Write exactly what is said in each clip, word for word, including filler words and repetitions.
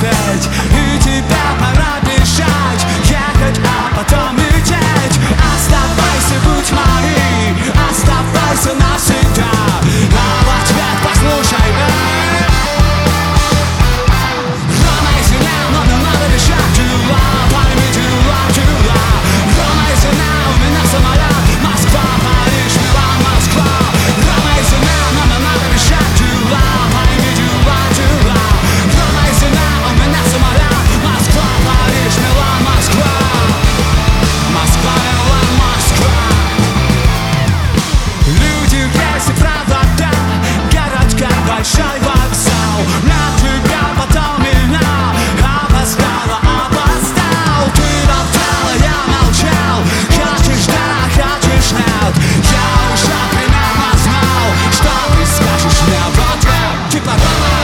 смотреть, и тебе пора бежать, ехать, а потом лететь. Оставайся, будь моей, оставайся навсегда, а в ответ послушай, эй. Рома, извиня, но мне надо бежать, дела, пойми, дела, дела. Рома, извиня, у меня самолет, Москва, Париж, Милан, Москва. Рома, извиня, но мне надо бежать, дела, пойми, дела, дела. Рома, извиня, у меня самолет, Москва, Париж, Милан, Москва. Москва, Милан, Москва. Люди, есть и провода, городка, большой вокзал. На тебя потом меня опоздала, опоздал. Ты болтала, я молчал. Хочешь да, хочешь нет. Я уже примерно знал, что ты скажешь мне в ответ. Типа Рома.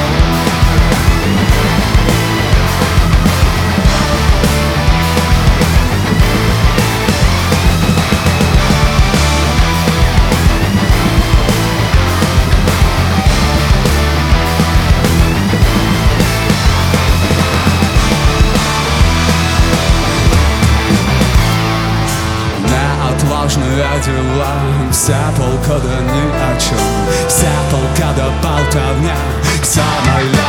Неотложные дела, вся полгода ни о чем, вся полгода болтовня, самолет.